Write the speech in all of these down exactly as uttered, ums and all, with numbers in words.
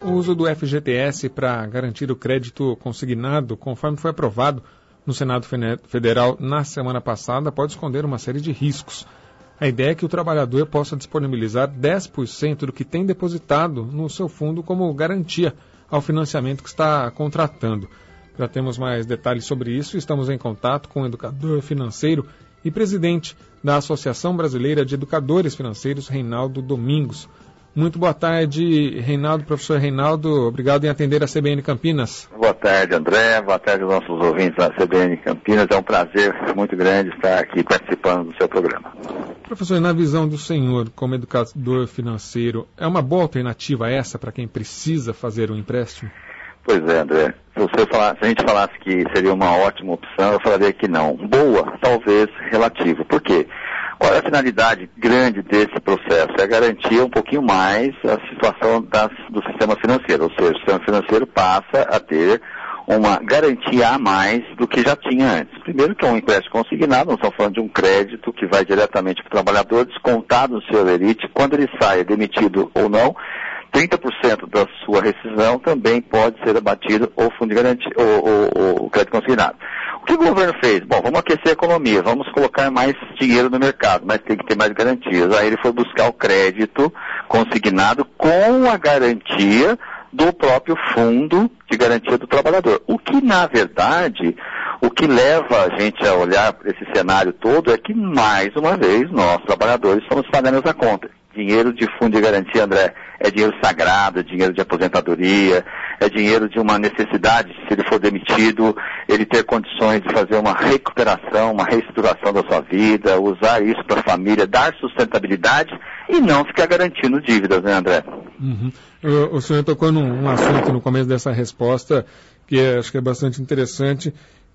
O uso do F G T S para garantir o crédito consignado, conforme foi aprovado no Senado Federal na semana passada, pode esconder uma série de riscos. A ideia é que o trabalhador possa disponibilizar dez por cento do que tem depositado no seu fundo como garantia ao financiamento que está contratando. Já temos mais detalhes sobre isso e estamos em contato com o educador financeiro e presidente da Associação Brasileira de Educadores Financeiros, Reinaldo Domingos. Muito boa tarde, Reinaldo, professor Reinaldo. Obrigado em atender a C B N Campinas. Boa tarde, André. Boa tarde aos nossos ouvintes da C B N Campinas. É um prazer muito grande estar aqui participando do seu programa. Professor, na visão do senhor como educador financeiro, é uma boa alternativa essa para quem precisa fazer um empréstimo? Pois é, André. Se, você falar, se a gente falasse que seria uma ótima opção, eu falaria que não. Boa, talvez relativo. Por quê? Qual é a finalidade grande desse processo? É garantir um pouquinho mais a situação das, do sistema financeiro, ou seja, o sistema financeiro passa a ter uma garantia a mais do que já tinha antes. Primeiro que é um empréstimo consignado, nós estamos falando de um crédito que vai diretamente para o trabalhador, descontado no seu elite, quando ele sai, demitido ou não, trinta por cento da sua rescisão também pode ser abatido ou fundo de garantia, ou, ou, ou o crédito consignado. O que o governo fez? Bom, vamos aquecer a economia, vamos colocar mais dinheiro no mercado, mas tem que ter mais garantias. Aí ele foi buscar o crédito consignado com a garantia do próprio fundo de garantia do trabalhador. O que, na verdade, o que leva a gente a olhar para esse cenário todo é que, mais uma vez, nós, trabalhadores, estamos pagando essa conta. Dinheiro de fundo de garantia, André, é dinheiro sagrado, é dinheiro de aposentadoria, é dinheiro de uma necessidade, se ele for demitido, ele ter condições de fazer uma recuperação, uma reestruturação da sua vida, usar isso para a família, dar sustentabilidade e não ficar garantindo dívidas, né, André? Uhum. O, o senhor tocou num um assunto no começo dessa resposta que é, acho que é bastante interessante,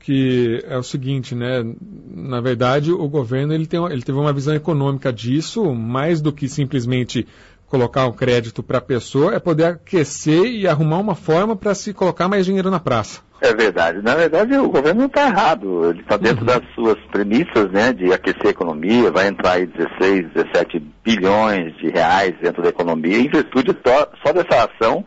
que é o seguinte, né? Na verdade, o governo ele tem, ele teve uma visão econômica disso, mais do que simplesmente colocar o crédito para a pessoa, é poder aquecer e arrumar uma forma para se colocar mais dinheiro na praça. É verdade. Na verdade, o governo não está errado. Ele está dentro uhum. das suas premissas, né, de aquecer a economia. Vai entrar aí dezesseis, dezessete bilhões de reais dentro da economia em virtude só, só dessa ação.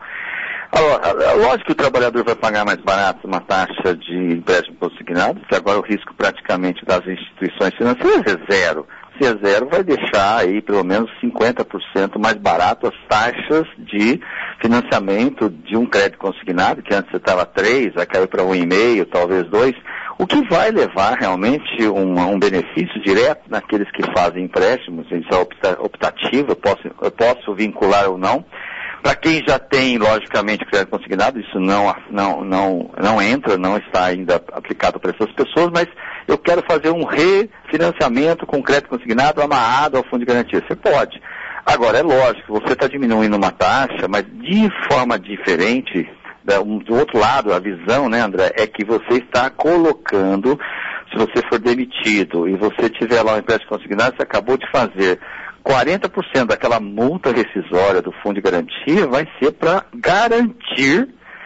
Lógico que o trabalhador vai pagar mais barato uma taxa de empréstimo consignado, que agora o risco praticamente das instituições financeiras é zero. Se é zero, vai deixar aí pelo menos cinquenta por cento mais barato as taxas de financiamento de um crédito consignado, que antes você estava três, vai cair para um e meio, talvez dois, o que vai levar realmente um, um benefício direto naqueles que fazem empréstimos, isso é opta, optativo, eu posso, eu posso vincular ou não. Para quem já tem, logicamente, crédito consignado, isso não, não, não, não entra, não está ainda aplicado para essas pessoas, mas eu quero fazer um refinanciamento com crédito consignado amarrado ao fundo de garantia. Você pode. Agora, é lógico, você está diminuindo uma taxa, mas de forma diferente, do outro lado, a visão, né, André, é que você está colocando, se você for demitido e você tiver lá um empréstimo consignado, você acabou de fazer quarenta por cento daquela multa rescisória do fundo de garantia vai ser para garantir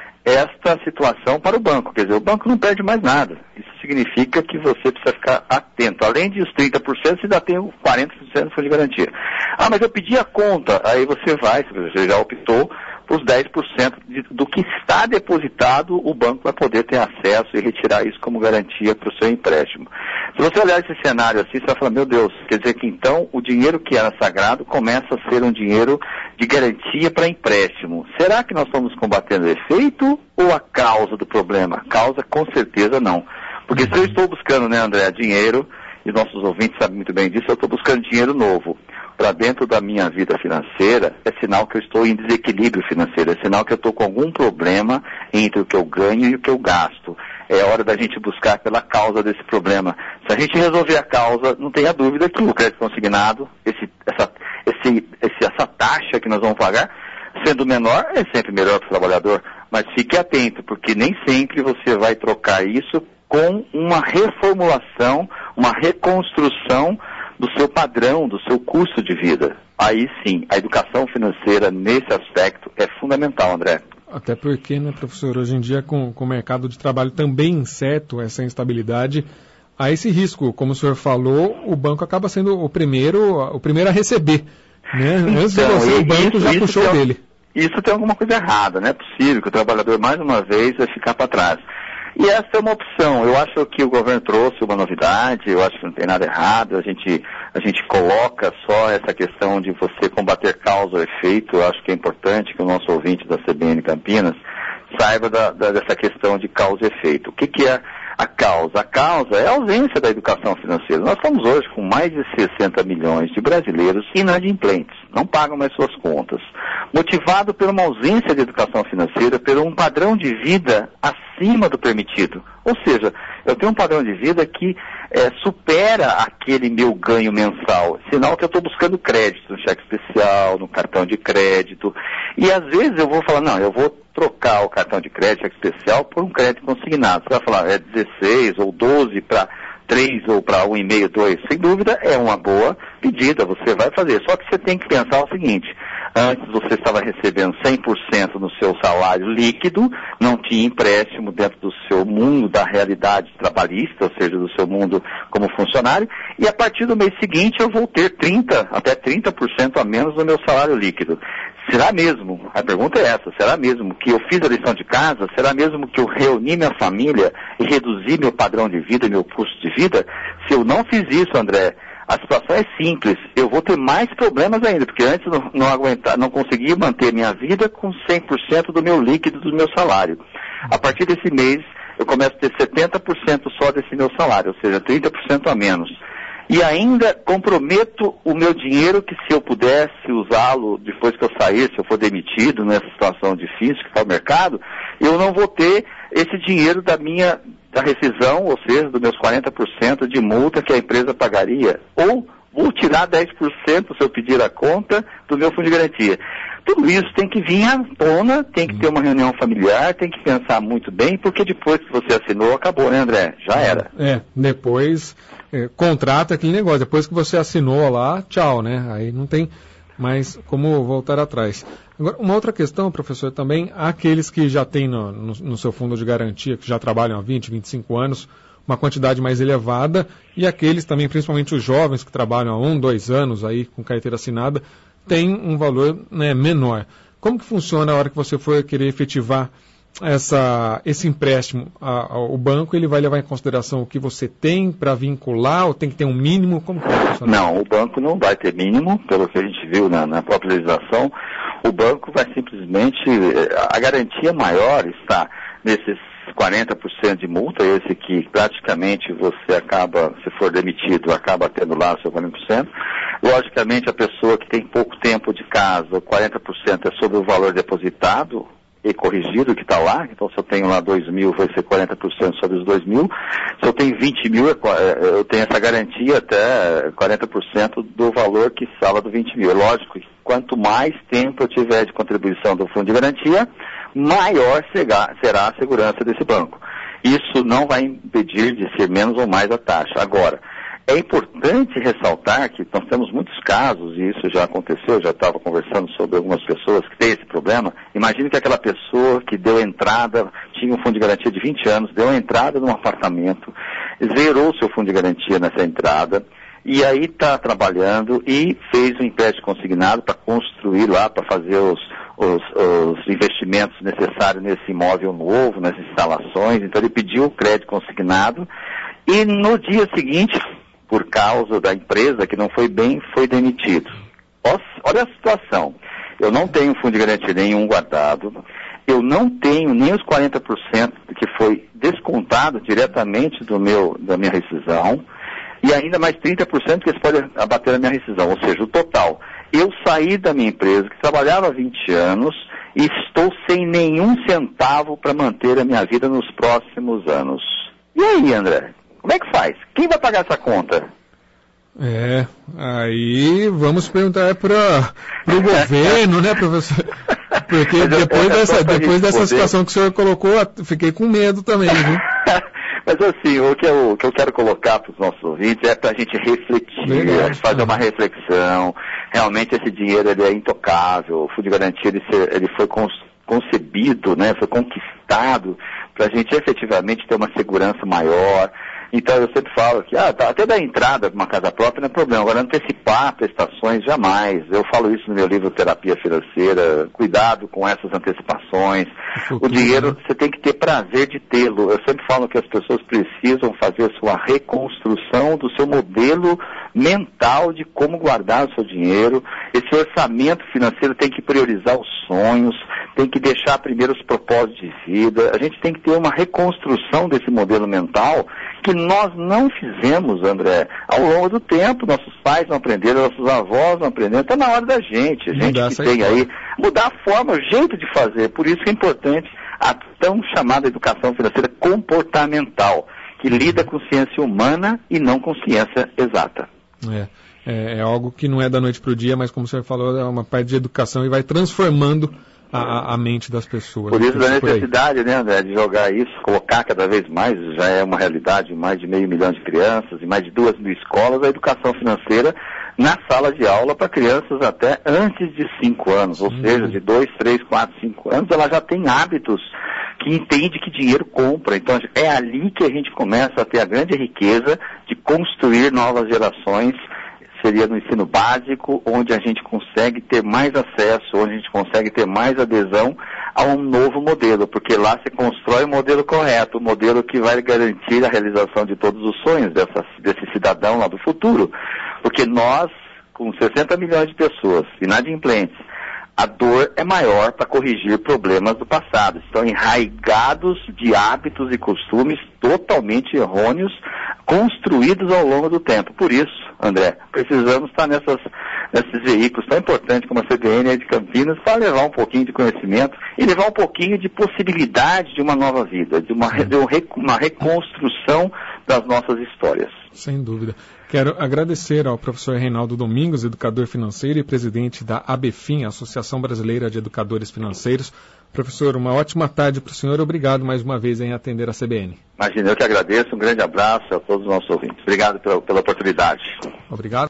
esta situação para o banco. Quer dizer, o banco não perde mais nada. Isso significa que você precisa ficar atento. Além dos trinta por cento, você ainda tem o quarenta por cento do fundo de garantia. Ah, mas eu pedi a conta. Aí você vai, se você já optou, para os dez por cento de, do que está depositado, o banco vai poder ter acesso e retirar isso como garantia para o seu empréstimo. Se você olhar esse cenário assim, você vai falar, meu Deus, quer dizer que então o dinheiro que era sagrado começa a ser um dinheiro de garantia para empréstimo. Será que nós estamos combatendo o efeito ou a causa do problema? A causa, com certeza, não. Porque se eu estou buscando, né, André, dinheiro, e nossos ouvintes sabem muito bem disso, eu estou buscando dinheiro novo para dentro da minha vida financeira, é sinal que eu estou em desequilíbrio financeiro, é sinal que eu estou com algum problema entre o que eu ganho e o que eu gasto. É hora da gente buscar pela causa desse problema. Se a gente resolver a causa, não tenha dúvida que o crédito consignado, esse, essa, esse, esse, essa taxa que nós vamos pagar, sendo menor, é sempre melhor para o trabalhador. Mas fique atento, porque nem sempre você vai trocar isso com uma reformulação, uma reconstrução do seu padrão, do seu custo de vida. Aí sim, a educação financeira nesse aspecto é fundamental, André. Até porque, né, professor, hoje em dia com, com o mercado de trabalho também incerto, essa instabilidade, há esse risco. Como o senhor falou, o banco acaba sendo o primeiro, o primeiro a receber. Né? Antes então, de você, o banco isso, já isso puxou é, dele. isso tem alguma coisa errada, não é possível que o trabalhador mais uma vez vai ficar para trás. E essa é uma opção. Eu acho que o governo trouxe uma novidade, eu acho que não tem nada errado, a gente, a gente coloca só essa questão de você combater causa ou efeito. Eu acho que é importante que o nosso ouvinte da C B N Campinas saiba da, da, dessa questão de causa e efeito. O que, que é a causa? A causa é a ausência da educação financeira. Nós estamos hoje com mais de sessenta milhões de brasileiros inadimplentes, não pagam mais suas contas, motivado por uma ausência de educação financeira, por um padrão de vida acima do permitido. Ou seja, eu tenho um padrão de vida que é, supera aquele meu ganho mensal, sinal que eu estou buscando crédito no cheque especial, no cartão de crédito, e às vezes eu vou falar, não, eu vou trocar o cartão de crédito, cheque especial, por um crédito consignado. Você vai falar, é dezesseis ou doze para três ou para um vírgula cinco, dois. Sem dúvida, é uma boa pedida, você vai fazer. Só que você tem que pensar o seguinte, antes você estava recebendo cem por cento no seu salário líquido, não tinha empréstimo dentro do seu mundo da realidade trabalhista, ou seja, do seu mundo como funcionário, e a partir do mês seguinte eu vou ter trinta, até trinta por cento a menos no meu salário líquido. Será mesmo, a pergunta é essa, será mesmo que eu fiz a lição de casa? Será mesmo que eu reuni minha família e reduzi meu padrão de vida e meu custo de vida? Se eu não fiz isso, André, a situação é simples, eu vou ter mais problemas ainda, porque antes não, não, aguentar, não consegui manter minha vida com cem por cento do meu líquido, do meu salário. A partir desse mês, eu começo a ter setenta por cento só desse meu salário, ou seja, trinta por cento a menos. E ainda comprometo o meu dinheiro que se eu pudesse usá-lo depois que eu sair, se eu for demitido nessa situação difícil que está o mercado, eu não vou ter esse dinheiro da minha da rescisão, ou seja, dos meus quarenta por cento de multa que a empresa pagaria. Ou vou tirar dez por cento se eu pedir a conta do meu fundo de garantia. Tudo isso tem que vir à tona, tem que ter uma reunião familiar, tem que pensar muito bem, porque depois que você assinou, acabou, né, André? Já era. É, depois é, contrata aquele negócio, depois que você assinou lá, tchau, né? Aí não tem mais como voltar atrás. Agora, uma outra questão, professor, também, há aqueles que já têm no, no, no seu fundo de garantia, que já trabalham há vinte, vinte e cinco anos, uma quantidade mais elevada, e aqueles também, principalmente os jovens que trabalham há um, dois anos aí com carteira assinada, tem um valor, né, menor. Como que funciona a hora que você for querer efetivar essa, esse empréstimo? A, a, o banco ele vai levar em consideração o que você tem para vincular, ou tem que ter um mínimo? Como que vai funcionar? Não, o banco não vai ter mínimo, pelo que a gente viu na, na própria legislação. O banco vai simplesmente, a garantia maior está nesses quarenta por cento de multa, esse que praticamente você acaba, se for demitido, acaba tendo lá o seu quarenta por cento. Logicamente, a pessoa que tem pouco tempo de casa, quarenta por cento é sobre o valor depositado e corrigido que está lá. Então, se eu tenho lá dois mil, vai ser quarenta por cento sobre os dois mil. Se eu tenho vinte mil, eu tenho essa garantia até quarenta por cento do valor que sala do vinte mil. É lógico que quanto mais tempo eu tiver de contribuição do fundo de garantia, maior será a segurança desse banco. Isso não vai impedir de ser menos ou mais a taxa. Agora, é importante ressaltar que nós temos muitos casos, e isso já aconteceu, já estava conversando sobre algumas pessoas que têm esse problema. Imagine que aquela pessoa que deu entrada, tinha um fundo de garantia de vinte anos, deu entrada num apartamento, zerou seu fundo de garantia nessa entrada, e aí está trabalhando e fez um empréstimo consignado para construir lá, para fazer os, os, os investimentos necessários nesse imóvel novo, nas instalações. Então ele pediu o crédito consignado e no dia seguinte, por causa da empresa que não foi bem, foi demitido. Olha a situação. Eu não tenho fundo de garantia nenhum guardado, eu não tenho nem os quarenta por cento que foi descontado diretamente do meu, da minha rescisão, e ainda mais trinta por cento que eles podem abater a minha rescisão, ou seja, o total. Eu saí da minha empresa, que trabalhava há vinte anos, e estou sem nenhum centavo para manter a minha vida nos próximos anos. E aí, André? Como é que faz? Quem vai pagar essa conta? É, aí vamos perguntar para o governo, né, professor? Porque depois dessa, depois dessa situação que o senhor colocou, fiquei com medo também, viu? Mas assim, o que eu, o que eu quero colocar para os nossos ouvintes é para a gente refletir, Legal. fazer uma reflexão. Realmente esse dinheiro ele é intocável, o fundo de garantia ele, ser, ele foi concebido, né, foi conquistado para a gente efetivamente ter uma segurança maior. Então eu sempre falo que ah, tá, até dar entrada para uma casa própria não é problema, agora antecipar prestações jamais. Eu falo isso no meu livro Terapia Financeira, cuidado com essas antecipações. O dinheiro você tem que ter prazer de tê-lo. Eu sempre falo que as pessoas precisam fazer a sua reconstrução do seu modelo mental de como guardar o seu dinheiro. Esse orçamento financeiro tem que priorizar os sonhos, tem que deixar primeiro os propósitos de vida. A gente tem que ter uma reconstrução desse modelo mental que nós não fizemos, André, ao longo do tempo. Nossos pais não aprenderam, nossos avós não aprenderam. Está na hora da gente, a gente que tem aí, mudar a forma, o jeito de fazer. Por isso que é importante a tão chamada educação financeira comportamental, que lida com ciência humana e não com ciência exata. É, é, é algo que não é da noite para o dia, mas como você falou, é uma parte de educação e vai transformando a, a mente das pessoas. Por isso da necessidade, né, André, de jogar isso, colocar cada vez mais, já é uma realidade, mais de meio milhão de crianças e mais de duas mil escolas, a educação financeira na sala de aula para crianças até antes de cinco anos, ou Sim. seja, de dois, três, quatro, cinco anos, ela já tem hábitos que entende que dinheiro compra. Então é ali que a gente começa a ter a grande riqueza de construir novas gerações. Seria no ensino básico, onde a gente consegue ter mais acesso, onde a gente consegue ter mais adesão a um novo modelo, porque lá se constrói o modelo correto, o modelo que vai garantir a realização de todos os sonhos dessa, desse cidadão lá do futuro. Porque nós, com sessenta milhões de pessoas inadimplentes, a dor é maior para corrigir problemas do passado. Estão enraigados de hábitos e costumes totalmente errôneos, construídos ao longo do tempo. Por isso, André, precisamos estar nessas, nesses veículos tão importantes como a C B N de Campinas para levar um pouquinho de conhecimento e levar um pouquinho de possibilidade de uma nova vida, de uma, de uma reconstrução das nossas histórias. Sem dúvida. Quero agradecer ao professor Reinaldo Domingos, educador financeiro e presidente da ABFIN, Associação Brasileira de Educadores Financeiros. Professor, uma ótima tarde para o senhor. Obrigado mais uma vez em atender a C B N. Imagina, eu que agradeço. Um grande abraço a todos os nossos ouvintes. Obrigado pela, pela oportunidade. Obrigado.